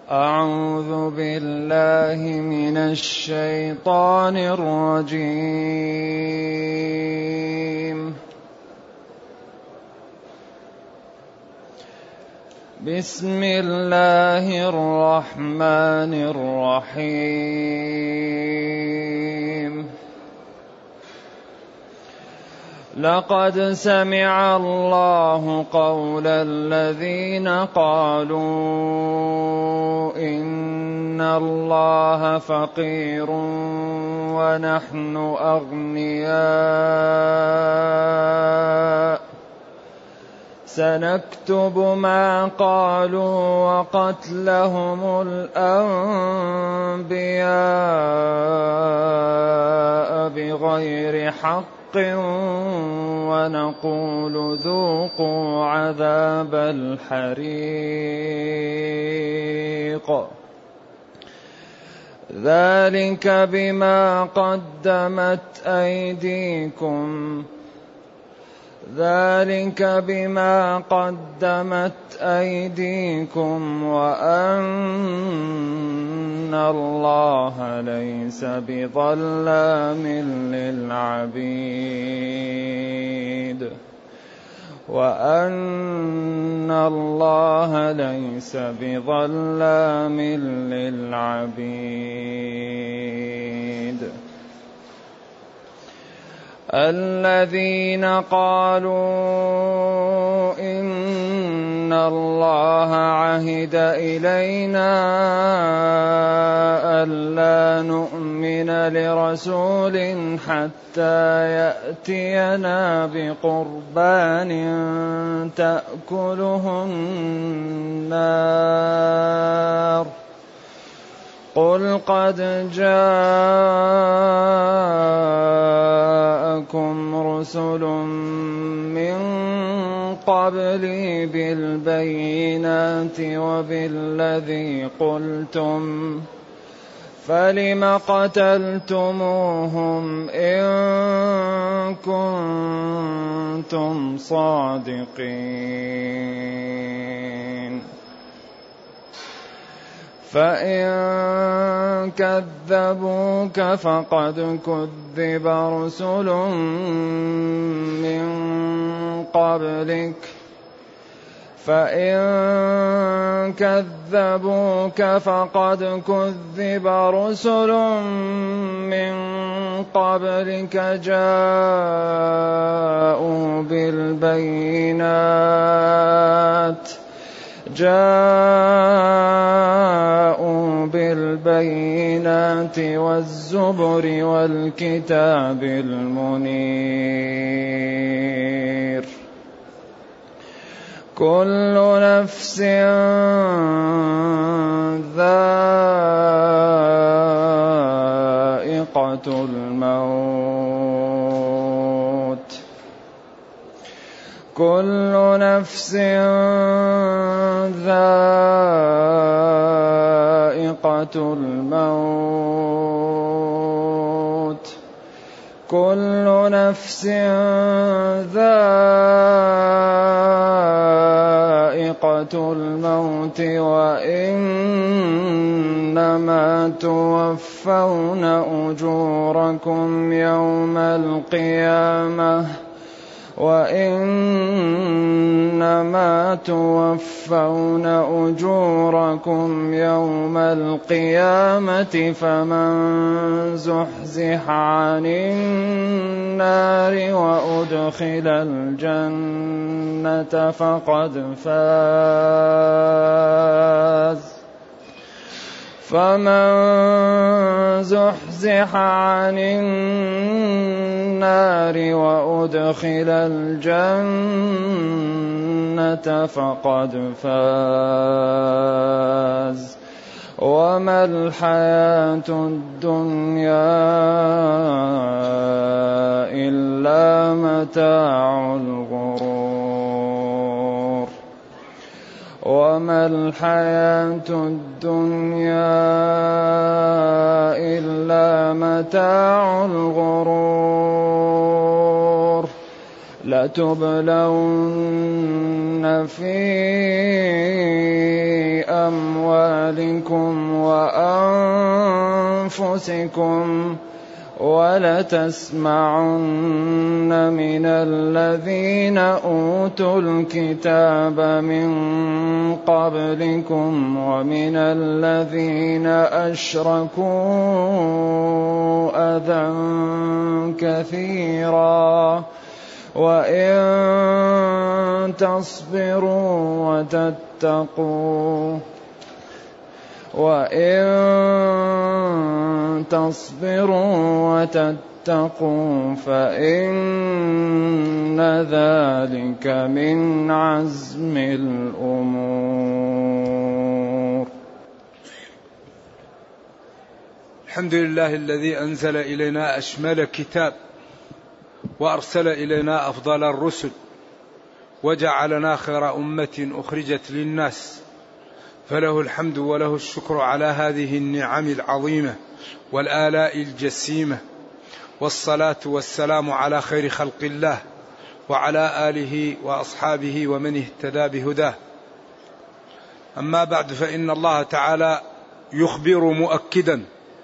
أعوذ بالله من الشيطان الرجيم. بسم الله الرحمن الرحيم. لقد سمع الله قول الذين قالوا إن الله فقير ونحن أغنياء سنكتب ما قالوا وقتلهم الأنبياء بغير حق ونقول ذوقوا عذاب الحريق ذلك بما قدمت أيديكم وأن الله ليس بظلام للعبيد. الذين قالوا إن الله عهد إلينا ألا نؤمن لرسول حتى يأتينا بقربان تأكله النار قل قد جاءكم رسل من قبلي بالبينات وبالذي قلتم فلم قتلتموهم إن كنتم صادقين فإن كذبوك فقد كذب رسل من قبلك جاءوا بالبينات والزبر والكتاب المنير كل نفس ذائقة الموت كل نفس ذائقة الموت وإنما توفون أجوركم يوم القيامة فمن زحزح عن النار وأدخل الجنة فقد فاز فمن زحزح عن النار وأدخل الجنة فقد فاز وما الحياة الدنيا إلا متاع الغرور وما الحياة الدنيا إلا متاع الغرور لتبلون في أموالكم أموالكم وأنفسكم ولتسمعن من الذين أوتوا الكتاب من قبلكم ومن الذين أشركوا أذى كثيرا وإن تصبروا وتتقوا فإن ذلك من عزم الأمور. الحمد لله الذي أنزل إلينا أشمل كتاب وأرسل إلينا أفضل الرسل وجعلنا خير أمة أخرجت للناس، فله الحمد وله الشكر على هذه النعم العظيمة والآلاء الجسيمة، والصلاة والسلام على خير خلق الله وعلى آله وأصحابه ومن اهتدى بهداه. أما بعد، فإن الله تعالى يخبر مؤكدا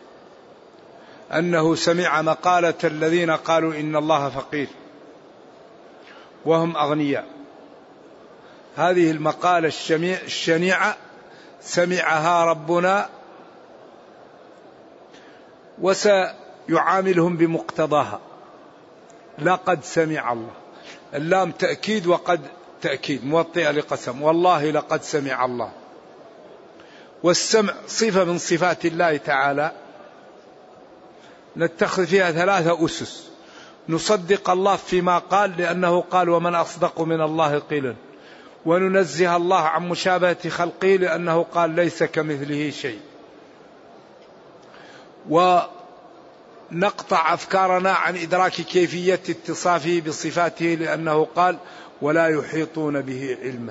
أنه سمع مقالة الذين قالوا إن الله فقير وهم أغنياء. هذه المقالة الشنيعة سمعها ربنا وسيعاملهم بمقتضاها. لقد سمع الله، اللام تأكيد وقد تأكيد موطئة لقسم، والله لقد سمع الله. والسمع صفة من صفات الله تعالى نتخذ فيها 3 أسس. نصدق الله فيما قال لأنه قال ومن أصدق من الله قيلا، وننزه الله عن مشابهة خلقه لأنه قال ليس كمثله شيء، ونقطع أفكارنا عن إدراك كيفية اتصافه بصفاته لأنه قال ولا يحيطون به علما.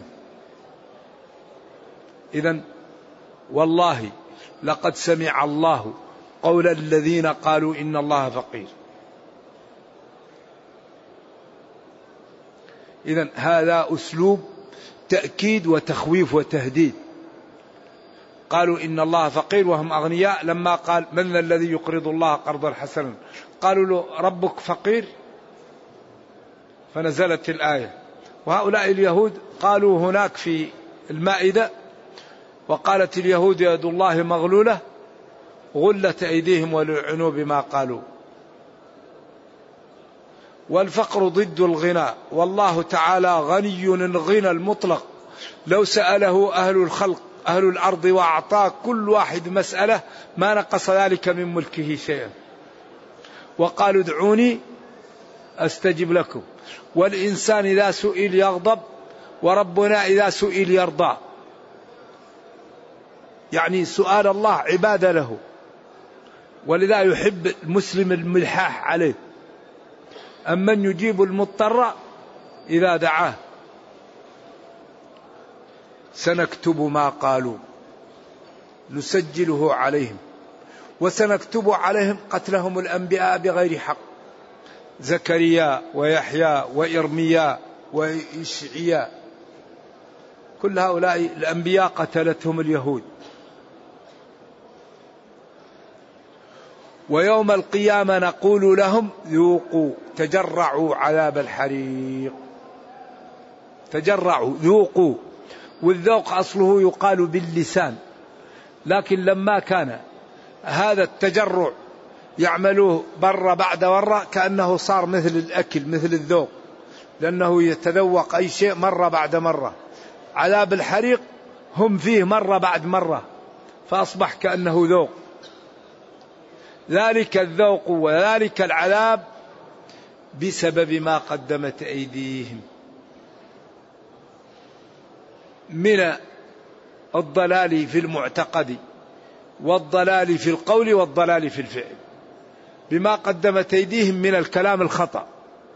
إذن والله لقد سمع الله قول الذين قالوا إن الله فقير. إذن هذا أسلوب تأكيد وتخويف وتهديد. قالوا إن الله فقير وهم أغنياء، لما قال من الذي يقرض الله قرضا حسنا قالوا له ربك فقير، فنزلت الآية. وهؤلاء اليهود قالوا هناك في المائدة وقالت اليهود يد الله مغلولة غلت أيديهم ولعنوا بما قالوا. والفقر ضد الغنى، والله تعالى غني الغنى المطلق، لو سأله أهل الخلق أهل الأرض وأعطاه كل واحد مسألة ما نقص ذلك من ملكه شيئا. وقالوا ادعوني أستجب لكم. والإنسان إذا سئل يغضب، وربنا إذا سئل يرضى. يعني سؤال الله عبادة له، ولذا يحب المسلم الملحاح عليه. أمن يجيب المضطر إذا دعاه. سنكتب ما قالوا نسجله عليهم وسنكتب عليهم قتلهم الأنبياء بغير حق، زكريا ويحيى وإرميا وإشعياء، كل هؤلاء الأنبياء قتلتهم اليهود. ويوم القيامة نقول لهم ذوقوا تجرعوا عذاب الحريق. تجرعوا ذوقوا، والذوق أصله يقال باللسان، لكن لما كان هذا التجرع يعملوه برة بعد مرة كأنه صار مثل الأكل مثل الذوق، لأنه يتذوق أي شيء مرة بعد مرة. عذاب الحريق هم فيه مرة بعد مرة فأصبح كأنه ذوق. ذلك الذوق وذلك العذاب بسبب ما قدمت أيديهم من الضلال في المعتقد والضلال في القول والضلال في الفعل. بما قدمت أيديهم من الكلام الخطأ،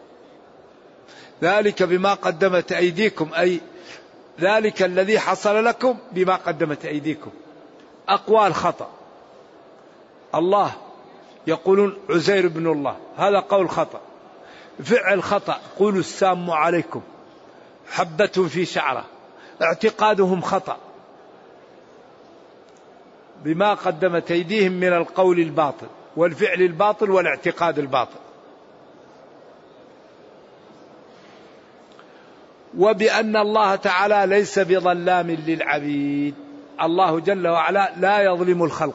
ذلك بما قدمت أيديكم، أي ذلك الذي حصل لكم بما قدمت أيديكم. أقوال خطأ، الله يقولون عزير بن الله، هذا قول خطأ. فعل خطأ، قولوا السام عليكم، حبة في شعره، اعتقادهم خطأ. بما قدمت أيديهم من القول الباطل والفعل الباطل والاعتقاد الباطل. وبأن الله تعالى ليس بظلام للعبيد، الله جل وعلا لا يظلم الخلق،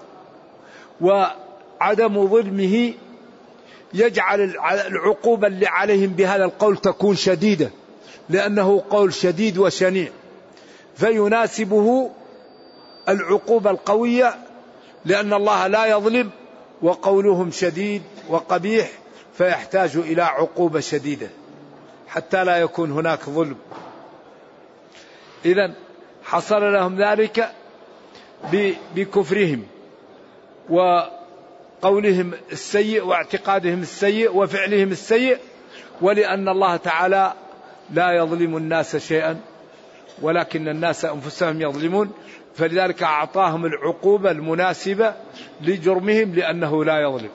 وعدم ظلمه يجعل العقوبة اللي عليهم بهذا القول تكون شديدة، لأنه قول شديد وشنيع، فيناسبه العقوبة القوية، لأن الله لا يظلم وقولهم شديد وقبيح، فيحتاج إلى عقوبة شديدة حتى لا يكون هناك ظلم. إذن حصل لهم ذلك بكفرهم وقولهم السيء واعتقادهم السيء وفعلهم السيء، ولأن الله تعالى لا يظلم الناس شيئا ولكن الناس أنفسهم يظلمون، فلذلك أعطاهم العقوبة المناسبة لجرمهم لأنه لا يظلم.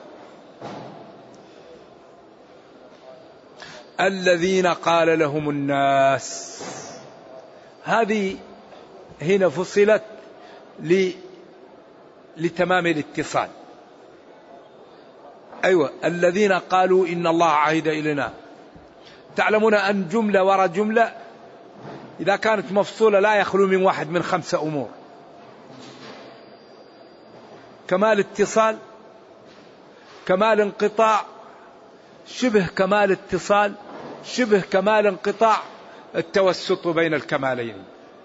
الذين قال لهم الناس، هذه هنا فصلت لتمام الاتصال. أيوة، الذين قالوا إن الله عهد إلينا. تعلمون أن جملة وراء جملة إذا كانت مفصولة لا يخلو من واحد من 5 أمور: كمال اتصال، كمال انقطاع، شبه كمال اتصال، شبه كمال انقطاع، التوسط بين الكمالين.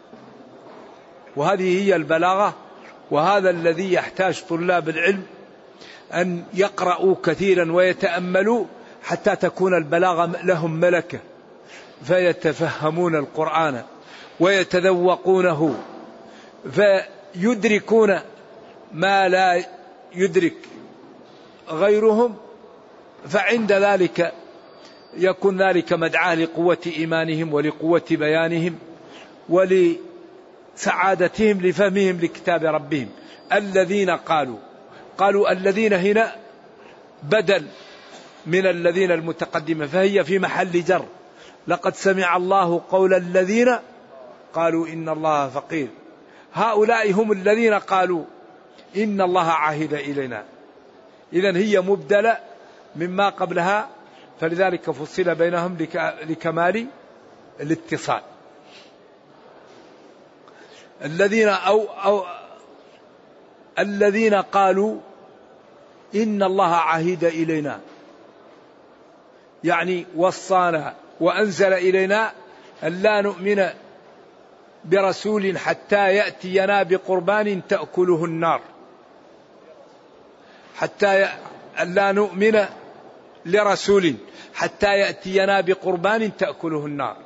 وهذه هي البلاغة، وهذا الذي يحتاج طلاب العلم أن يقرأوا كثيرا ويتأملوا حتى تكون البلاغة لهم ملكة، فيتفهمون القرآن ويتذوقونه، فيدركون ما لا يدرك غيرهم، فعند ذلك يكون ذلك مدعاة لقوة إيمانهم ولقوة بيانهم ولسعادتهم لفهمهم لكتاب ربهم. الذين قالوا الذين هنا بدل من الذين المتقدمة، فهي في محل جر. لقد سمع الله قول الذين قالوا إن الله فقير، هؤلاء هم الذين قالوا إن الله عهد إلينا. إذن هي مبدلة مما قبلها، فلذلك فصل بينهم لكمال الاتصال. الذين قالوا إن الله عهد إلينا، يعني وصانا وأنزل إلينا أن لا نؤمن برسول حتى يأتينا بقربان تأكله النار، لا نؤمن لرسول حتى يأتينا بقربان تأكله النار.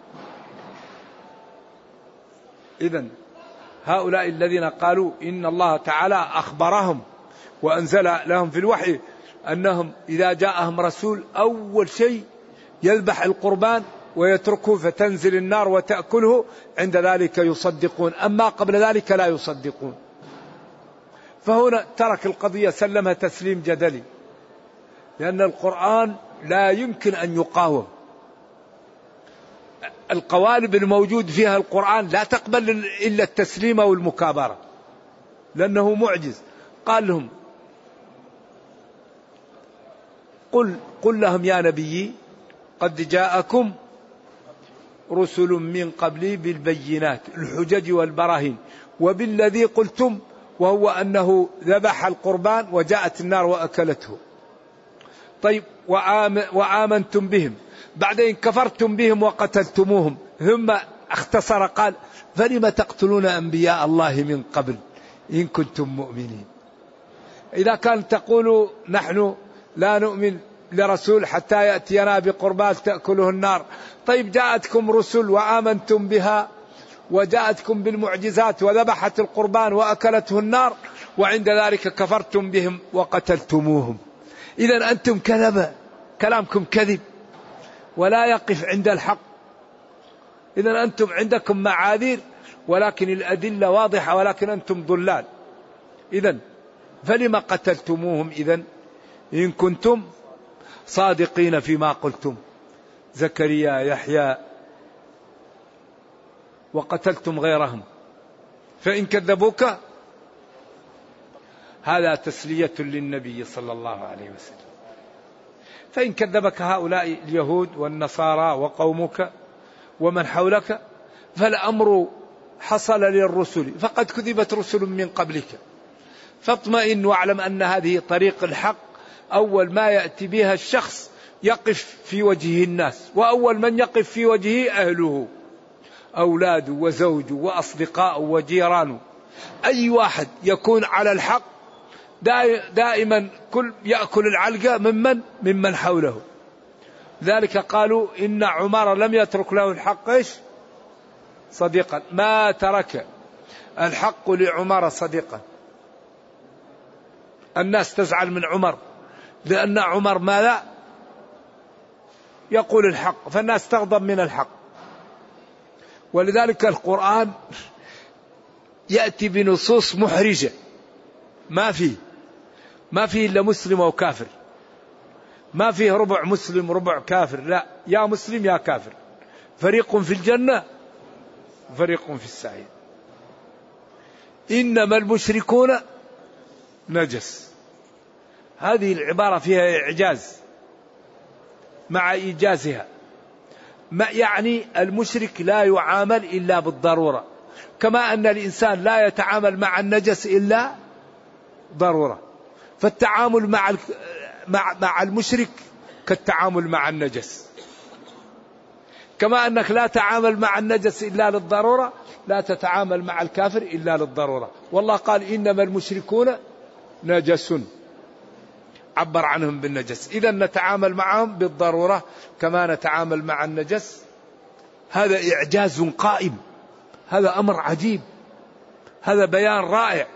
إذن هؤلاء الذين قالوا إن الله تعالى أخبرهم وأنزل لهم في الوحي أنهم إذا جاءهم رسول أول شيء يذبح القربان ويتركه فتنزل النار وتأكله، عند ذلك يصدقون، أما قبل ذلك لا يصدقون. فهنا ترك القضية، سلمها تسليم جدلي، لأن القرآن لا يمكن أن يقاوم. القوالب الموجود فيها القرآن لا تقبل إلا التسليم والمكابرة، لأنه معجز. قال لهم قل لهم يا نبي قد جاءكم رسل من قبلي بالبينات الحجج والبراهين وبالذي قلتم، وهو أنه ذبح القربان وجاءت النار وأكلته. طيب، وآمنتم بهم، بعدين كفرتم بهم وقتلتموهم، ثم اختصر قال فلم تقتلون أنبياء الله من قبل إن كنتم مؤمنين. إذا كان تقول نحن لا نؤمن لرسول حتى يأتينا بقربان تأكله النار، طيب جاءتكم رسل وآمنتم بها وجاءتكم بالمعجزات وذبحت القربان وأكلته النار، وعند ذلك كفرتم بهم وقتلتموهم. إذن أنتم كذبة، كلامكم كذب ولا يقف عند الحق. إذن أنتم عندكم معاذير ولكن الأدلة واضحة، ولكن أنتم ضلال. إذن فلما قتلتموهم إذن إن كنتم صادقين فيما قلتم؟ زكريا، يحيى، وقتلتم غيرهم، فإن كذبوك هذا تسلية للنبي صلى الله عليه وسلم. فإن كذبك هؤلاء اليهود والنصارى وقومك ومن حولك فالأمر حصل للرسل، فقد كذبت رسل من قبلك، فاطمئن واعلم أن هذه طريق الحق. أول ما يأتي بها الشخص يقف في وجهه الناس، وأول من يقف في وجهه أهله، أولاده وزوجه وأصدقائه وجيرانه. أي واحد يكون على الحق دائما كل يأكل العلقة ممن حوله. ذلك قالوا إن عمر لم يترك له الحق صديقا، ما ترك الحق لعمر صديقا. الناس تزعل من عمر لأن عمر ماذا يقول الحق، فالناس تغضب من الحق. ولذلك القرآن يأتي بنصوص محرجة، ما فيه إلا مسلم أو كافر، ما فيه ربع مسلم ربع كافر، لا، يا مسلم يا كافر، فريق في الجنة فريق في السعير. إنما المشركون نجس، هذه العبارة فيها إعجاز مع إيجازها، يعني المشرك لا يعامل إلا بالضرورة، كما أن الإنسان لا يتعامل مع النجس إلا ضرورة. فالتعامل مع المشرك كالتعامل مع النجس، كما أنك لا تعامل مع النجس إلا للضرورة لا تتعامل مع الكافر إلا للضرورة. والله قال إنما المشركون نجس، عبر عنهم بالنجس. إذا نتعامل معهم بالضرورة كما نتعامل مع النجس. هذا إعجاز قائم، هذا أمر عجيب، هذا بيان رائع.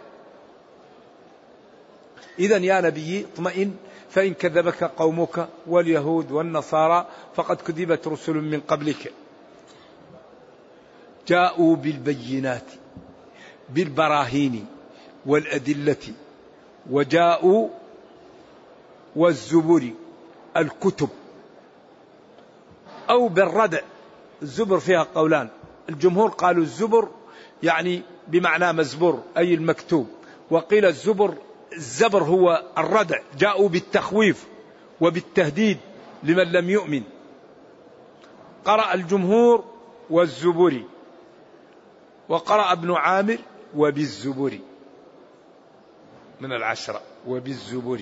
إذا يا نبي اطمئن، فإن كذبك قومك واليهود والنصارى فقد كذبت رسل من قبلك جاءوا بالبينات بالبراهين والأدلة، وجاءوا والزبر الكتب، أو بالردع. الزبر فيها قولان، الجمهور قالوا الزبر يعني بمعنى مزبور أي المكتوب، وقيل الزبر هو الردع. جاءوا بالتخويف وبالتهديد لمن لم يؤمن. قرأ الجمهور والزبر، وقرأ ابن عامر وبالزبر من العشرة وبالزبر.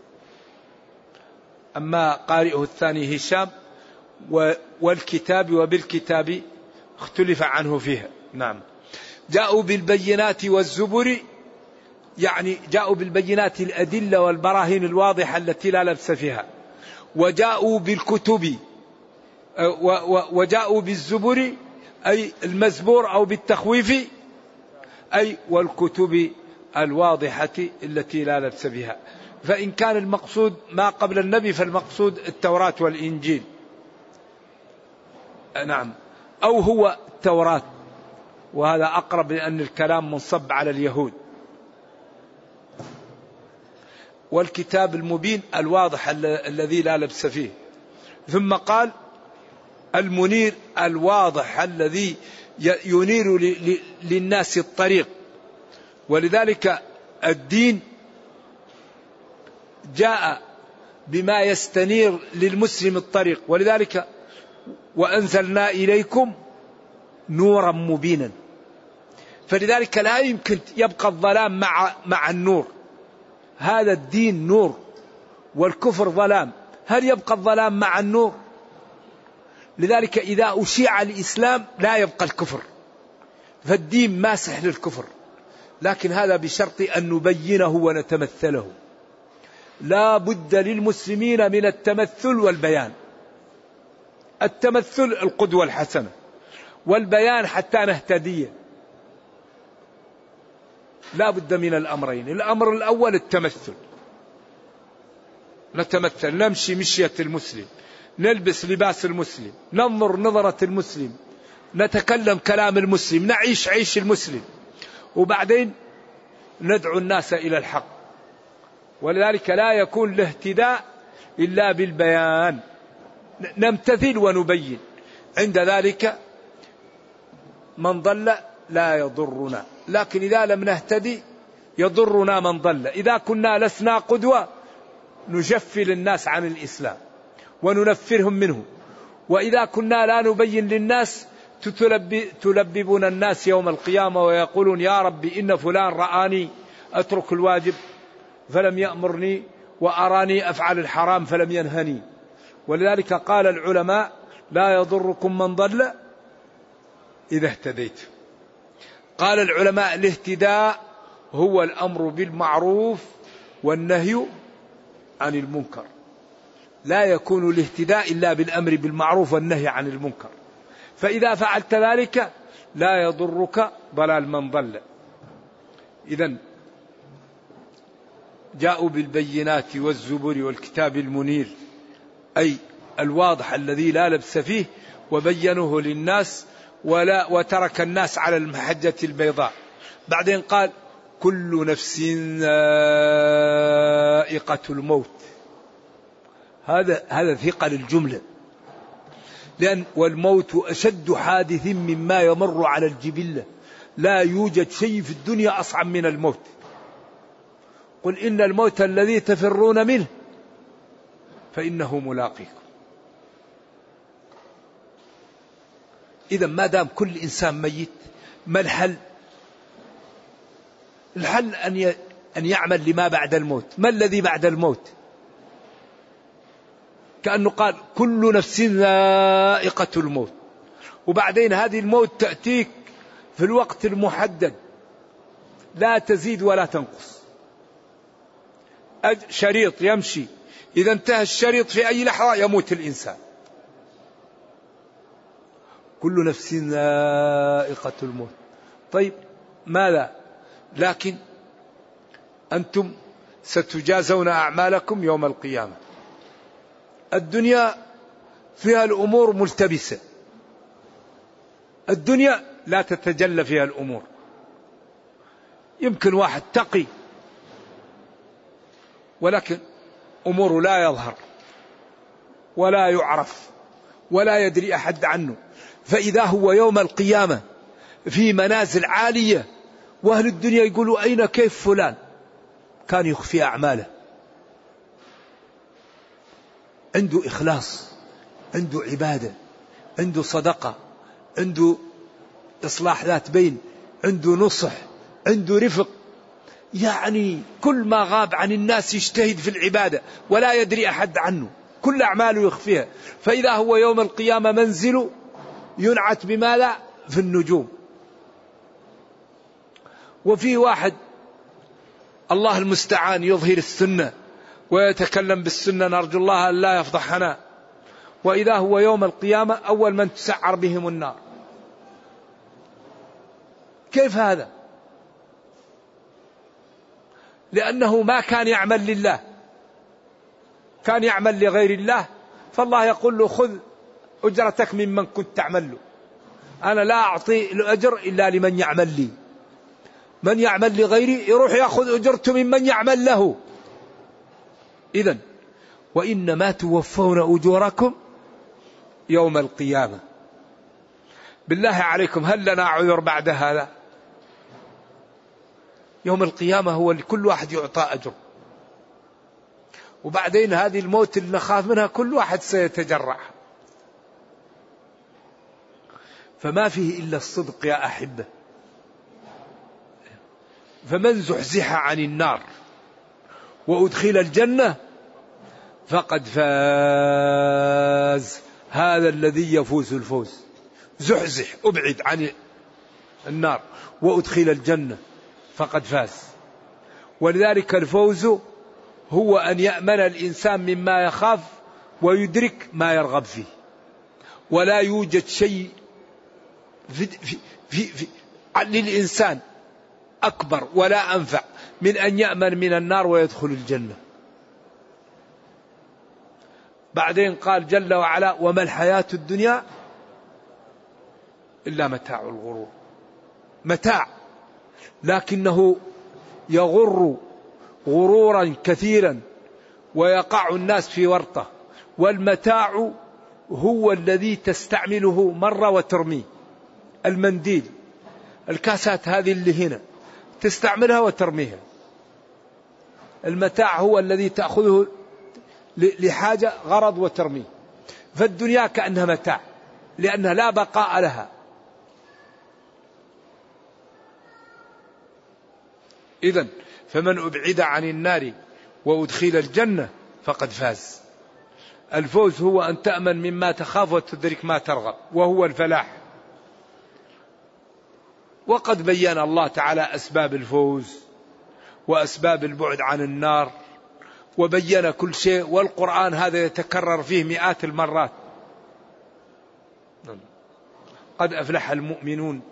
أما قارئه الثاني هشام والكتاب وبالكتاب اختلف عنه فيها. نعم، جاءوا بالبينات والزبر يعني جاءوا بالبينات الأدلة والبراهين الواضحة التي لا لبس فيها، وجاءوا بالكتب وجاءوا بالزبر أي المزبور أو بالتخويف أي والكتب الواضحة التي لا لبس بها. فإن كان المقصود ما قبل النبي فالمقصود التوراة والإنجيل، نعم، أو هو التوراة، وهذا أقرب لأن الكلام منصب على اليهود. والكتاب المبين الواضح الذي لا لبس فيه. ثم قال المنير الواضح الذي ينير للناس الطريق. ولذلك الدين جاء بما يستنير للمسلم الطريق، ولذلك وأنزلنا إليكم نورا مبينا. فلذلك لا يمكن يبقى الظلام مع النور. هذا الدين نور والكفر ظلام، هل يبقى الظلام مع النور؟ لذلك إذا أشيع الإسلام لا يبقى الكفر، فالدين ماسح للكفر، لكن هذا بشرط أن نبينه ونتمثله. لا بد للمسلمين من التمثل والبيان. التمثل القدوة الحسنة، والبيان حتى نهتدي. لا بد من الأمرين. الأمر الأول التمثل، نتمثل، نمشي مشية المسلم، نلبس لباس المسلم، ننظر نظرة المسلم، نتكلم كلام المسلم، نعيش عيش المسلم، وبعدين ندعو الناس إلى الحق. ولذلك لا يكون الاهتداء إلا بالبيان، نمتثل ونبين. عند ذلك من ضل لا يضرنا. لكن إذا لم نهتدي يضرنا من ضل. إذا كنا لسنا قدوة نجفل الناس عن الإسلام وننفرهم منه، وإذا كنا لا نبين للناس تلببون الناس يوم القيامة ويقولون يا ربي إن فلان رآني أترك الواجب فلم يأمرني، وأراني أفعل الحرام فلم ينهني. ولذلك قال العلماء لا يضركم من ضل إذا اهتديت. قال العلماء الاهتداء هو الأمر بالمعروف والنهي عن المنكر، لا يكون الاهتداء إلا بالأمر بالمعروف والنهي عن المنكر، فإذا فعلت ذلك لا يضرك ضلال من ضل. إذن جاءوا بالبينات والزبر والكتاب المنير، أي الواضح الذي لا لبس فيه، وبينوه للناس وترك الناس على المحجة البيضاء. بعدين قال كل نفس ذائقة الموت. هذا ثقل الجملة، لأن والموت أشد حادث مما يمر على الجبلة، لا يوجد شيء في الدنيا أصعب من الموت. قل إن الموت الذي تفرون منه فإنه ملاقيكم. إذا ما دام كل إنسان ميت، ما الحل؟ الحل أن يعمل لما بعد الموت. ما الذي بعد الموت؟ كأنه قال كل نفس ذائقة الموت، وبعدين هذه الموت تأتيك في الوقت المحدد لا تزيد ولا تنقص. شريط يمشي، إذا انتهى الشريط في أي لحظة يموت الإنسان. كل نفس ذائقة الموت. طيب ماذا؟ لكن أنتم ستجازون أعمالكم يوم القيامة. الدنيا فيها الأمور ملتبسة، الدنيا لا تتجلى فيها الأمور. يمكن واحد تقي ولكن أموره لا يظهر ولا يعرف ولا يدري أحد عنه، فإذا هو يوم القيامة في منازل عالية، وأهل الدنيا يقولوا أين كيف فلان كان يخفي أعماله، عنده إخلاص، عنده عبادة، عنده صدقة، عنده إصلاح ذات بين، عنده نصح، عنده رفق، يعني كل ما غاب عن الناس يجتهد في العبادة ولا يدري أحد عنه، كل أعماله يخفيها. فإذا هو يوم القيامة منزله ينعت بماذا؟ في النجوم. وفي واحد الله المستعان يظهر السنة ويتكلم بالسنة، نرجو الله أن لا يفضحنا، وإذا هو يوم القيامة أول من تسعر بهم النار. كيف هذا؟ لأنه ما كان يعمل لله، كان يعمل لغير الله، فالله يقول له خذ أجرتك ممن كنت تعمل له، أنا لا أعطي الأجر إلا لمن يعمل لي، من يعمل لغيري يروح يأخذ أجرته ممن يعمل له. إذن وإنما توفون أجوركم يوم القيامة. بالله عليكم هل لنا عذر بعد هذا؟ يوم القيامة هو اللي كل واحد يعطى أجر، وبعدين هذه الموت اللي نخاف منها كل واحد سيتجرع، فما فيه إلا الصدق يا أحبة. فمن زحزح عن النار وأدخل الجنة فقد فاز، هذا الذي يفوز الفوز. زحزح، أبعد عن النار وأدخل الجنة فقد فاز. ولذلك الفوز هو أن يأمن الإنسان مما يخاف ويدرك ما يرغب فيه، ولا يوجد شيء للإنسان أكبر ولا أنفع من أن يأمن من النار ويدخل الجنة. بعدين قال جل وعلا وما الحياة الدنيا إلا متاع الغرور. متاع، لكنه يغر غرورا كثيرا ويقع الناس في ورطة. والمتاع هو الذي تستعمله مرة وترميه، المنديل، الكاسات هذه اللي هنا تستعملها وترميها. المتاع هو الذي تأخذه لحاجة غرض وترميه. فالدنيا كأنها متاع لأنها لا بقاء لها. إذن فمن أبعد عن النار وأدخل الجنة فقد فاز. الفوز هو أن تأمن مما تخاف وتدرك ما ترغب، وهو الفلاح. وقد بين الله تعالى أسباب الفوز وأسباب البعد عن النار، وبين كل شيء، والقرآن هذا يتكرر فيه مئات المرات. قد أفلح المؤمنون،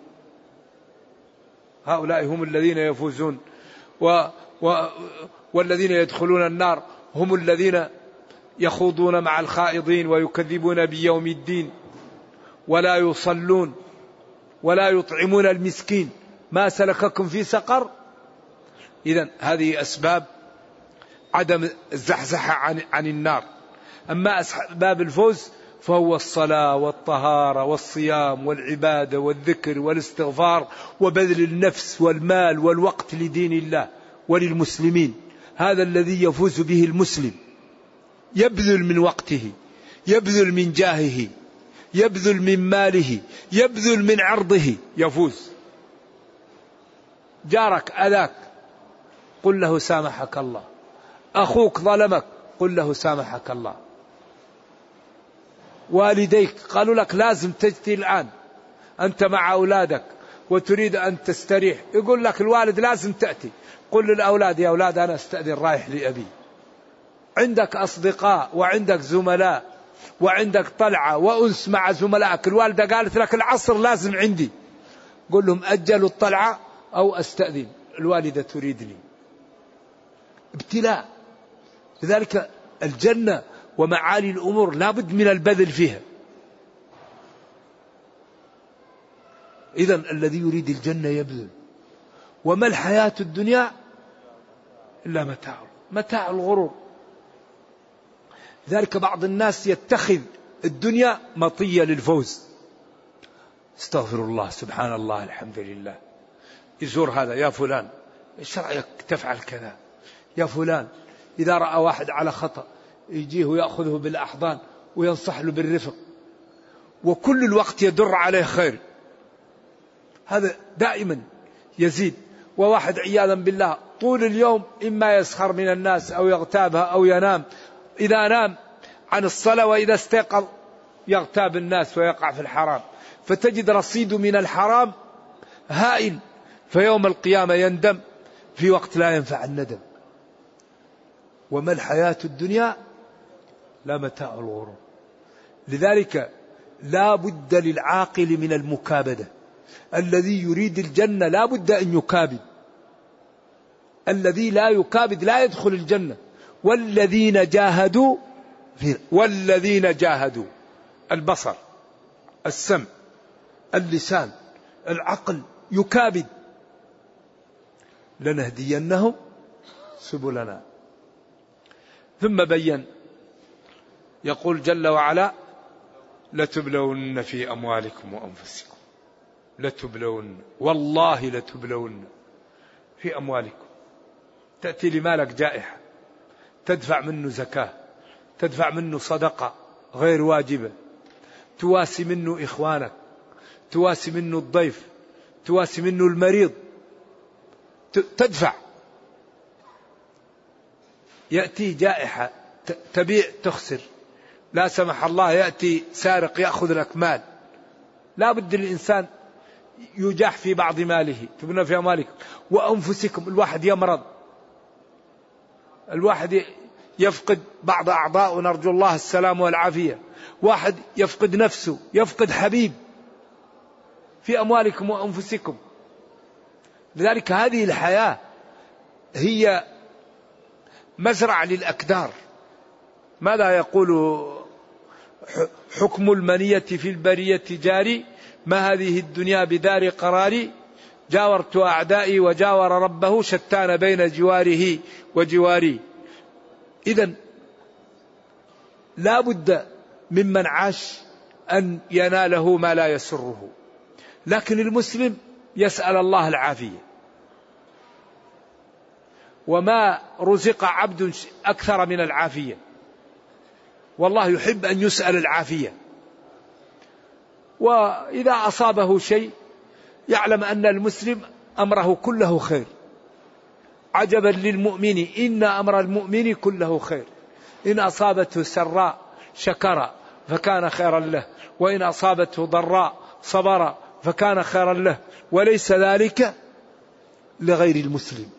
هؤلاء هم الذين يفوزون، والذين يدخلون النار هم الذين يخوضون مع الخائضين ويكذبون بيوم الدين ولا يصلون ولا يطعمون المسكين ما سلككم في سقر. إذن هذه أسباب عدم الزحزحة عن النار. أما أسباب الفوز فهو الصلاة والطهارة والصيام والعبادة والذكر والاستغفار وبذل النفس والمال والوقت لدين الله وللمسلمين. هذا الذي يفوز به المسلم، يبذل من وقته، يبذل من جاهه، يبذل من ماله، يبذل من عرضه، يفوز. جارك أذاك قل له سامحك الله، أخوك ظلمك قل له سامحك الله، والديك قالوا لك لازم تجتي الآن، أنت مع أولادك وتريد أن تستريح، يقول لك الوالد لازم تأتي، قل للأولاد يا أولاد أنا استأذن رايح لأبي. عندك أصدقاء وعندك زملاء وعندك طلعة وأنس مع زملائك، الوالدة قالت لك العصر لازم عندي، قل لهم أجلوا الطلعة أو أستأذن، الوالدة تريدني. ابتلاء. لذلك الجنة ومعالي الأمور لا بد من البذل فيها. إذن الذي يريد الجنة يبذل. وما الحياة الدنيا إلا متاع الغرور. ذلك بعض الناس يتخذ الدنيا مطية للفوز. استغفر الله، سبحان الله، الحمد لله. يزور هذا، يا فلان ايش رأيك تفعل كذا، يا فلان. إذا رأى واحد على خطأ يجيه ويأخذه بالأحضان وينصح له بالرفق، وكل الوقت يدر عليه خير. هذا دائما يزيد. وواحد عياذا بالله طول اليوم إما يسخر من الناس أو يغتابها أو ينام، إذا نام عن الصلاة وإذا استيقظ يغتاب الناس ويقع في الحرام، فتجد رصيد من الحرام هائل، فيوم القيامة يندم في وقت لا ينفع الندم. وما الحياة الدنيا لا متاع الغرور. لذلك لا بد للعاقل من المكابدة. الذي يريد الجنة لا بد أن يكابد، الذي لا يكابد لا يدخل الجنة. والذين جاهدوا البصر، السمع، اللسان، العقل يكابد، لنهدينهم سبلنا. ثم بين يقول جل وعلا لتبلون في أموالكم وأنفسكم، لتبلون، والله لتبلون في أموالكم. تأتي لمالك جائحة تدفع منه زكاة، تدفع منه صدقة غير واجبة، تواسي منه إخوانك، تواسي منه الضيف، تواسي منه المريض، تدفع. يأتي جائحة تبيع تخسر، لا سمح الله يأتي سارق يأخذ لك مال. لا بد الإنسان يجاح في بعض ماله. تبنى في أموالكم وأنفسكم. الواحد يمرض، الواحد يفقد بعض أعضاء ونرجو الله السلام والعافية، واحد يفقد نفسه، يفقد حبيب. في أموالكم وأنفسكم. لذلك هذه الحياة هي مزرعة للأكدار. ماذا يقول حكم المنية في البرية جاري، ما هذه الدنيا بدار قراري، جاورت أعدائي وجاور ربه، شتان بين جواره وجواري. إذن لا بد ممن عاش أن يناله ما لا يسره، لكن المسلم يسأل الله العافية. وما رزق عبد أكثر من العافية، والله يحب أن يسأل العافية. وإذا أصابه شيء يعلم أن المسلم أمره كله خير. عجبا للمؤمن إن أمر المؤمن كله خير، إن أصابته سراء شكر فكان خيرا له، وإن أصابته ضراء صبر فكان خيرا له، وليس ذلك لغير المسلم.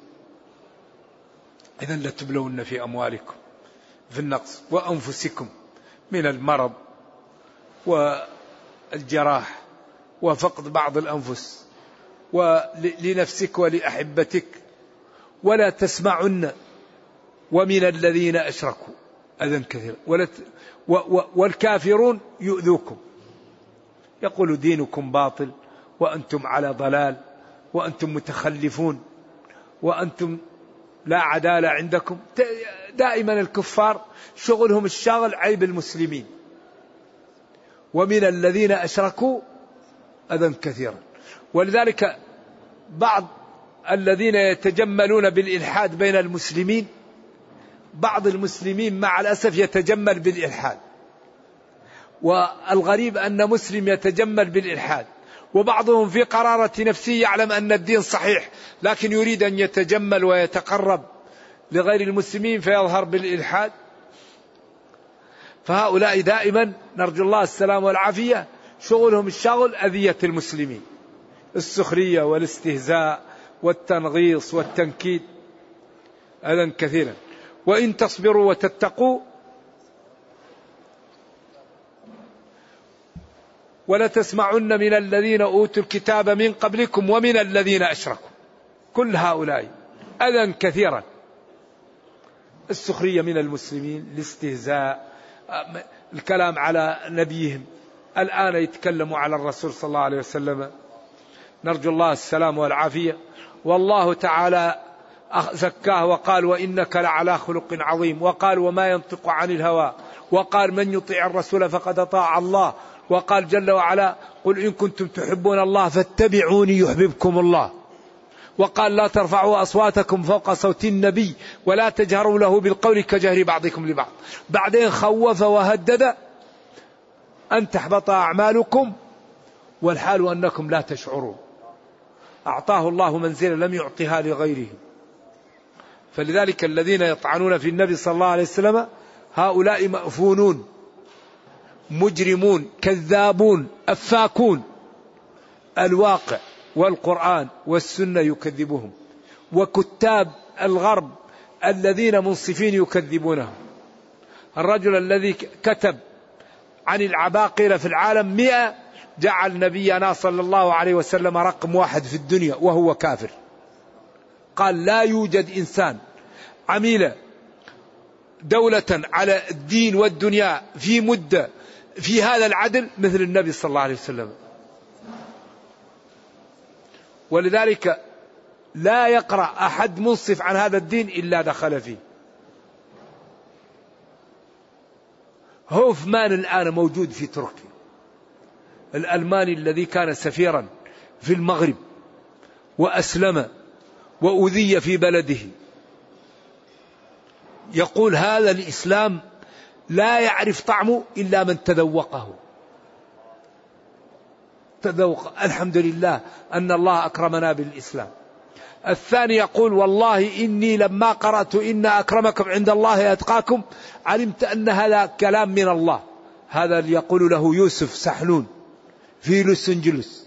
إذن لتبلون في أموالكم في النقص وأنفسكم من المرض والجراح وفقد بعض الأنفس ولنفسك ولأحبتك، ولا تسمعن ومن الذين أشركوا أذى كثيرا والكافرون يؤذوكم، يقول دينكم باطل وأنتم على ضلال وأنتم متخلفون وأنتم لا عدالة عندكم. دائما الكفار شغلهم الشاغل عيب المسلمين. ومن الذين أشركوا أذى كثيرا. ولذلك بعض الذين يتجملون بالإلحاد بين المسلمين، بعض المسلمين مع الأسف يتجمل بالإلحاد، والغريب أن مسلم يتجمل بالإلحاد، وبعضهم في قرارة نفسه يعلم أن الدين صحيح لكن يريد أن يتجمل ويتقرب لغير المسلمين فيظهر بالإلحاد. فهؤلاء دائما نرجو الله السلام والعافية، شغلهم الشغل أذية المسلمين، السخرية والاستهزاء والتنغيص والتنكيد أذى كثيرا. وإن تصبروا وتتقوا ولتسمعن من الذين أوتوا الكتاب من قبلكم ومن الذين أشركوا، كل هؤلاء أذى كثيرا. السخرية من المسلمين، الاستهزاء، الكلام على نبيهم، الآن يتكلموا على الرسول صلى الله عليه وسلم، نرجو الله السلام والعافية. والله تعالى زكاه وقال وإنك لعلى خلق عظيم، وقال وما ينطق عن الهوى، وقال من يطيع الرسول فقد أطاع الله، وقال جل وعلا قل إن كنتم تحبون الله فاتبعوني يحببكم الله، وقال لا ترفعوا أصواتكم فوق صوت النبي ولا تجهروا له بالقول كجهر بعضكم لبعض. بعدين خوف وهدد أن تحبط أعمالكم والحال أنكم لا تشعرون. أعطاه الله منزلة لم يعطها لغيره. فلذلك الذين يطعنون في النبي صلى الله عليه وسلم هؤلاء مأفونون مجرمون كذابون أفاكون. الواقع والقرآن والسنة يكذبهم، وكتاب الغرب الذين منصفين يكذبونهم. الرجل الذي كتب عن العباقرة في العالم 100 جعل نبينا صلى الله عليه وسلم رقم 1 في الدنيا وهو كافر. قال لا يوجد إنسان عمل دولة على الدين والدنيا في مدة في هذا العدل مثل النبي صلى الله عليه وسلم. ولذلك لا يقرأ أحد منصف عن هذا الدين إلا دخل فيه. هوفمان الآن موجود في تركيا، الألماني الذي كان سفيرا في المغرب وأسلم وأذي في بلده، يقول هذا الإسلام لا يعرف طعمه إلا من تذوقه. تذوق الحمد لله أن الله أكرمنا بالإسلام. الثاني يقول والله إني لما قرأت إن أكرمكم عند الله أتقاكم علمت أن هذا كلام من الله. هذا اللي يقول له يوسف سحنون في لوس أنجلوس.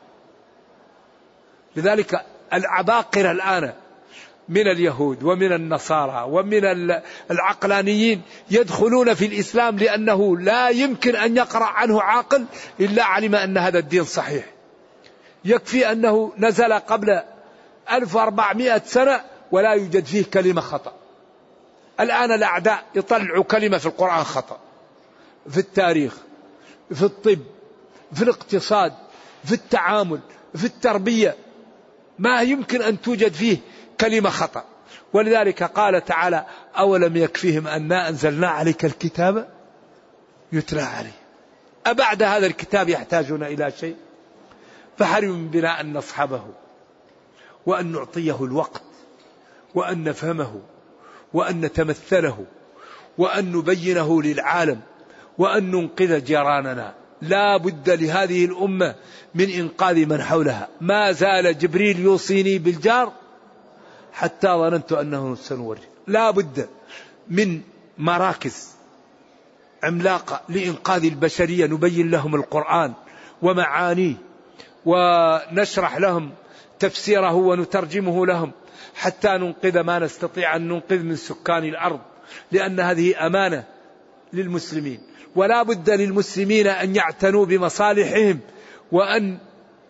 لذلك العباقرة الآن من اليهود ومن النصارى ومن العقلانيين يدخلون في الإسلام لأنه لا يمكن أن يقرأ عنه عاقل إلا علم أن هذا الدين صحيح. يكفي أنه نزل قبل 1400 سنة ولا يوجد فيه كلمة خطأ. الآن الأعداء يطلعوا كلمة في القرآن خطأ، في التاريخ، في الطب، في الاقتصاد، في التعامل، في التربية، ما يمكن أن توجد فيه كلمة خطأ. ولذلك قال تعالى أولم يكفيهم أننا أنزلنا عليك الكتاب يتلى عليه. أبعد هذا الكتاب يحتاجون إلى شيء؟ فحرم بنا أن نصحبه وأن نعطيه الوقت وأن نفهمه وأن نتمثله وأن نبينه للعالم وأن ننقذ جيراننا. لا بد لهذه الأمة من إنقاذ من حولها. ما زال جبريل يوصيني بالجار حتى ظننت أنه سنوري. لا بد من مراكز عملاقة لإنقاذ البشرية، نبين لهم القرآن ومعانيه ونشرح لهم تفسيره ونترجمه لهم حتى ننقذ ما نستطيع أن ننقذ من سكان الأرض، لأن هذه أمانة للمسلمين. ولا بد للمسلمين أن يعتنوا بمصالحهم وأن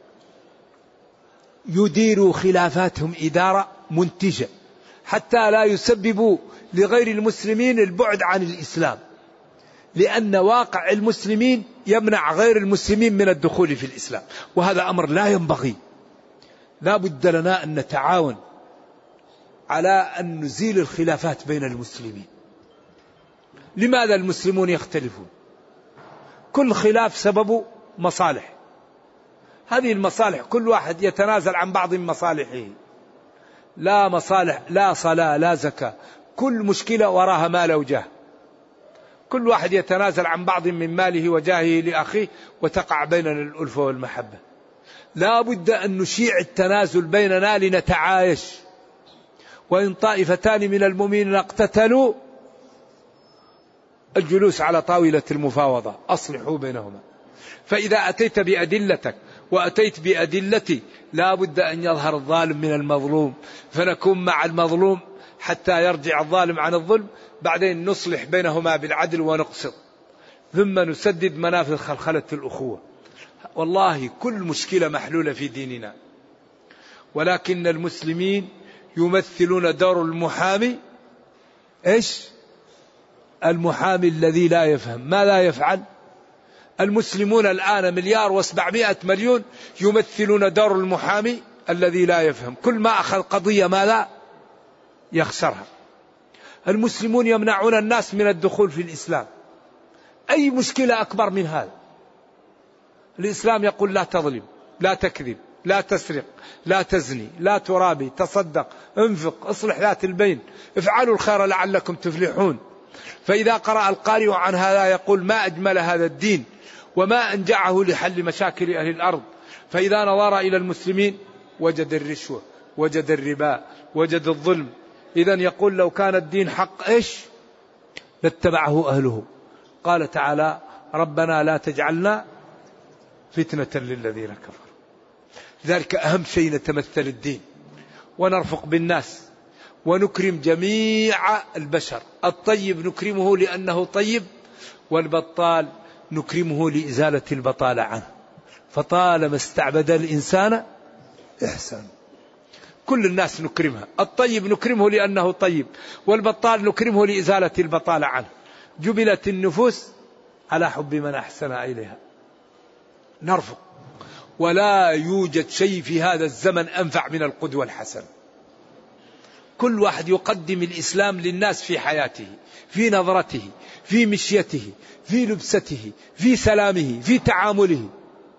يديروا خلافاتهم إدارة منتجة حتى لا يسببوا لغير المسلمين البعد عن الإسلام، لأن واقع المسلمين يمنع غير المسلمين من الدخول في الإسلام، وهذا أمر لا ينبغي. لا بد لنا أن نتعاون على أن نزيل الخلافات بين المسلمين. لماذا المسلمون يختلفون؟ كل خلاف سببه مصالح، هذه المصالح كل واحد يتنازل عن بعض من مصالحه. لا مصالح، لا صلاة، لا زكاة، كل مشكلة وراها مال وجاه. كل واحد يتنازل عن بعض من ماله وجاهه لأخيه وتقع بيننا الألفة والمحبة. لا بد أن نشيع التنازل بيننا لنتعايش. وإن طائفتان من المؤمنين اقتتلوا الجلوس على طاولة المفاوضة أصلحوا بينهما. فإذا أتيت بأدلتك وأتيت بأدلتي لا بد أن يظهر الظالم من المظلوم، فنكون مع المظلوم حتى يرجع الظالم عن الظلم، بعدين نصلح بينهما بالعدل ونقسط، ثم نسدد منافذ خلخلة الأخوة. والله كل مشكلة محلولة في ديننا، ولكن المسلمين يمثلون دور المحامي. إيش؟ المحامي الذي لا يفهم. ما لا يفعل؟ المسلمون الآن 1,700,000,000 يمثلون دور المحامي الذي لا يفهم. كل ما أخذ قضية ما لا يخسرها. المسلمون يمنعون الناس من الدخول في الإسلام. أي مشكلة أكبر من هذا؟ الإسلام يقول لا تظلم، لا تكذب، لا تسرق، لا تزني، لا ترابي، تصدق، انفق، اصلح ذات البين، افعلوا الخير لعلكم تفلحون. فإذا قرأ القارئ عن هذا يقول ما أجمل هذا الدين وما أنجعه لحل مشاكل أهل الأرض. فإذا نظر إلى المسلمين وجد الرشوة، وجد الربا، وجد الظلم. إذن يقول لو كان الدين حق إيش لاتبعه أهله. قال تعالى ربنا لا تجعلنا فتنة للذين كفروا. ذلك أهم شيء نتمثل الدين ونرفق بالناس ونكرم جميع البشر. الطيب نكرمه لأنه طيب، والبطال نكرمه لإزالة البطالة عنه. فطالما استعبد الإنسان إحسان. كل الناس نكرمها. الطيب نكرمه لأنه طيب، والبطال نكرمه لإزالة البطالة عنه. جبلت النفوس على حب من أحسن إليها. نرفق. ولا يوجد شيء في هذا الزمن أنفع من القدوة الحسنة. كل واحد يقدم الإسلام للناس في حياته، في نظرته، في مشيته، في لبسته، في سلامه، في تعامله.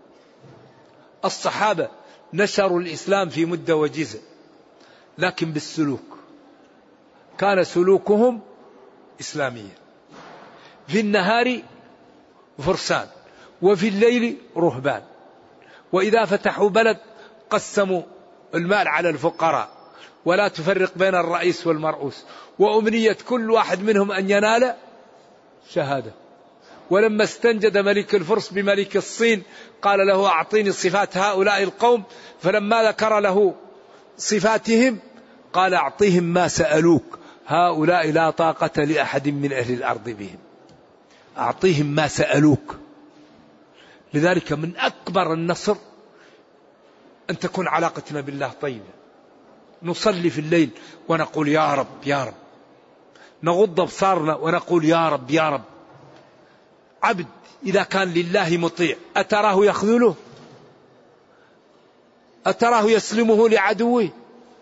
الصحابة نشروا الإسلام في مدة وجيزة، لكن بالسلوك. كان سلوكهم إسلاميا. في النهار فرسان، وفي الليل رهبان. وإذا فتحوا بلد قسموا المال على الفقراء، ولا تفرق بين الرئيس والمرؤوس. وأمنية كل واحد منهم أن ينال شهادة. ولما استنجد ملك الفرس بملك الصين قال له أعطيني صفات هؤلاء القوم، فلما ذكر له صفاتهم قال أعطيهم ما سألوك، هؤلاء لا طاقة لأحد من أهل الأرض بهم. أعطيهم ما سألوك. لذلك من أكبر النصر أن تكون علاقتنا بالله طيبة. نصلي في الليل ونقول يا رب يا رب، نغض أبصارنا ونقول يا رب يا رب. عبد إذا كان لله مطيع أتراه يخذله؟ أتراه يسلمه لعدوه؟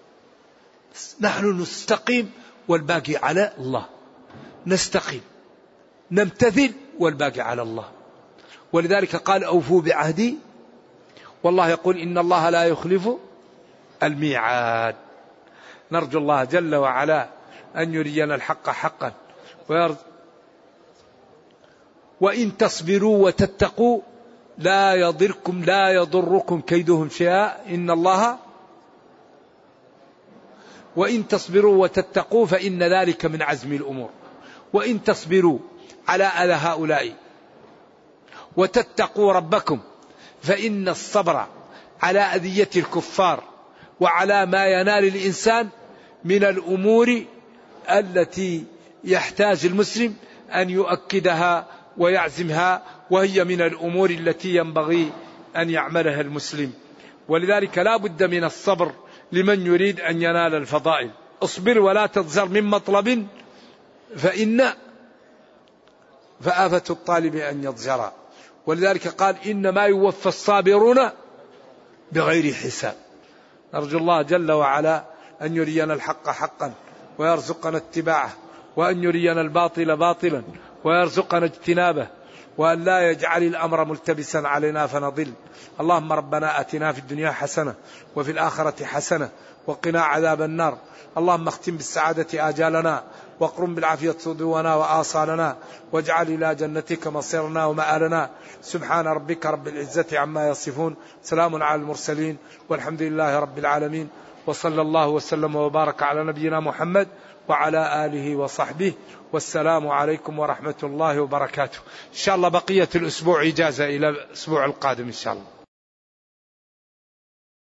نحن نستقيم والباقي على الله. نستقيم نمتثل والباقي على الله. ولذلك قال أوفوا بعهدي، والله يقول إن الله لا يخلف الميعاد. نرجو الله جل وعلا أن يرينا الحق حقا وإن تصبروا وتتقوا لا يضركم كيدهم شيئا إن الله وإن تصبروا وتتقوا فإن ذلك من عزم الأمور. وإن تصبروا على أذى هؤلاء وتتقوا ربكم فإن الصبر على أذية الكفار وعلى ما ينال الإنسان من الأمور التي يحتاج المسلم أن يؤكدها ويعزمها، وهي من الأمور التي ينبغي أن يعملها المسلم. ولذلك لا بد من الصبر لمن يريد أن ينال الفضائل. اصبر ولا تضجر من مطلب فآفة الطالب أن يضجر. ولذلك قال إنما يوفى الصابرون بغير حساب. نرجو الله جل وعلا أن يرينا الحق حقا ويرزقنا اتباعه، وأن يرينا الباطل باطلا ويرزقنا اجتنابه، وأن لا يجعل الأمر ملتبسا علينا فنضل. اللهم ربنا آتنا في الدنيا حسنة وفي الآخرة حسنة وقنا عذاب النار. اللهم اختم بالسعادة آجالنا واقرم بالعافية صدورنا وآصالنا، واجعل إلى جنتك مصيرنا ومآلنا. سبحان ربك رب العزة عما يصفون، سلام على المرسلين، والحمد لله رب العالمين، وصلى الله وسلم وبارك على نبينا محمد وعلى آله وصحبه، والسلام عليكم ورحمة الله وبركاته. إن شاء الله بقية الأسبوع إجازة إلى الأسبوع القادم إن شاء الله.